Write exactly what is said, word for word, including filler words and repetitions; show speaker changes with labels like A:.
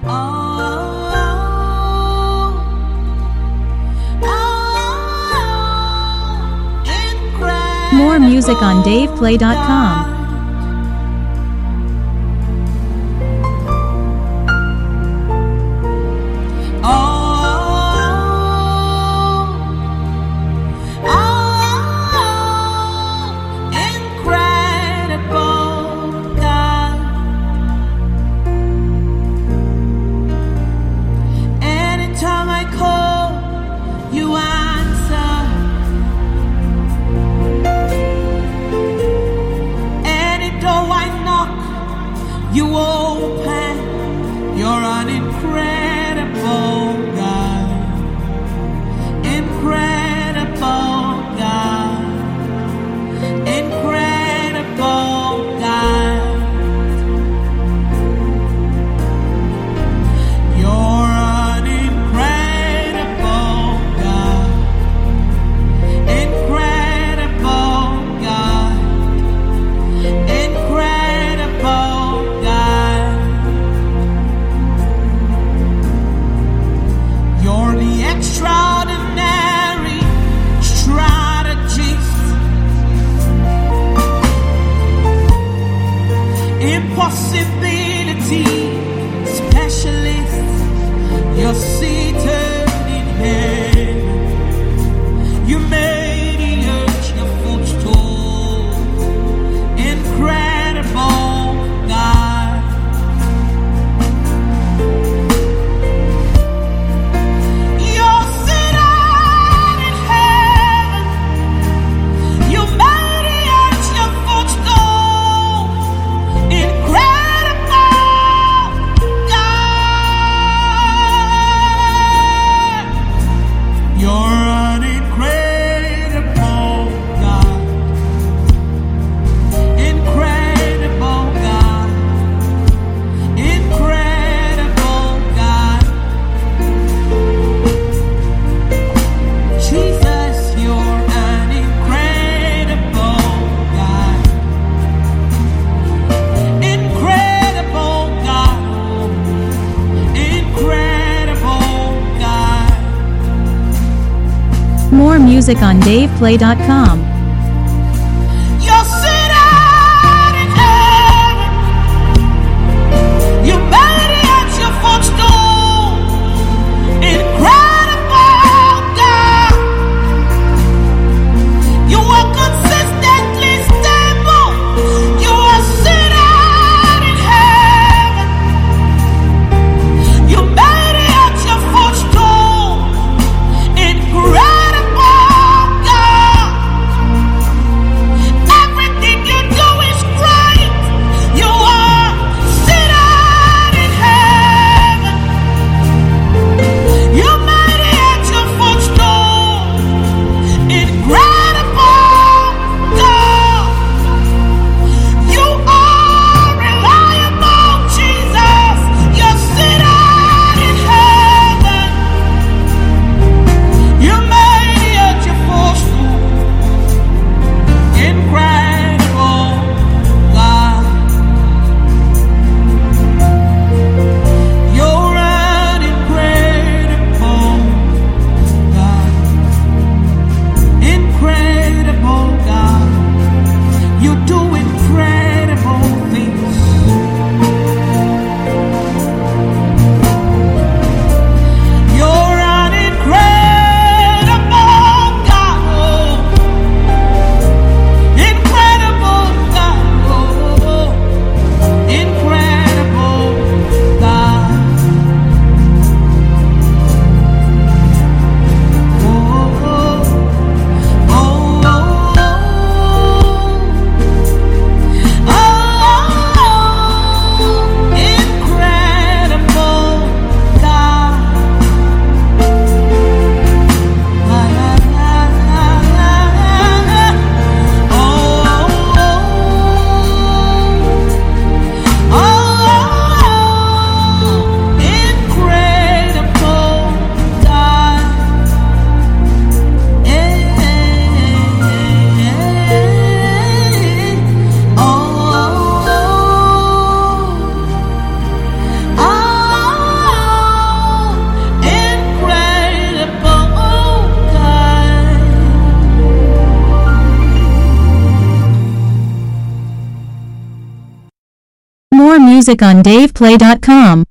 A: More music on dave play dot com.
B: You open, you're an incredible God, incredible God, incredible God. You're an incredible God, incredible God, incredible. You're the extraordinary strategist, impossibility specialist. You're seated in heaven. You made the earth your footstool. Incredible God.
A: More music on dave play dot com. more music on dave play dot com.